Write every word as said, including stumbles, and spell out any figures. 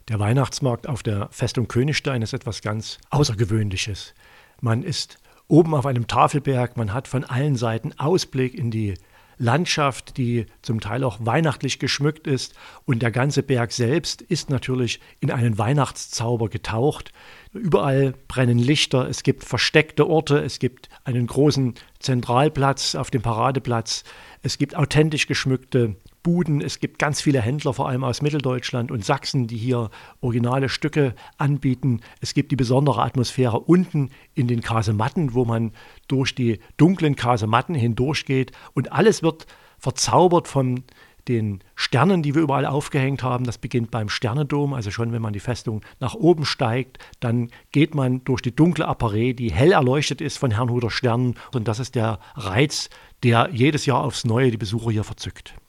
Der Weihnachtsmarkt auf der Festung Königstein ist etwas ganz Außergewöhnliches. Man ist oben auf einem Tafelberg, man hat von allen Seiten Ausblick in die Landschaft, die zum Teil auch weihnachtlich geschmückt ist, und der ganze Berg selbst ist natürlich in einen Weihnachtszauber getaucht. Überall brennen Lichter, es gibt versteckte Orte, es gibt einen großen Zentralplatz auf dem Paradeplatz, es gibt authentisch geschmückte Buden, es gibt ganz viele Händler, vor allem aus Mitteldeutschland und Sachsen, die hier originale Stücke anbieten. Es gibt die besondere Atmosphäre unten in den Kasematten, wo man durch die dunklen Kasematten hindurchgeht, und alles wird verzaubert von den Sternen, die wir überall aufgehängt haben. Das beginnt beim Sternendom, also schon wenn man die Festung nach oben steigt, dann geht man durch die dunkle Appareie, die hell erleuchtet ist von Herrnhuter Sternen, und das ist der Reiz, der jedes Jahr aufs Neue die Besucher hier verzückt.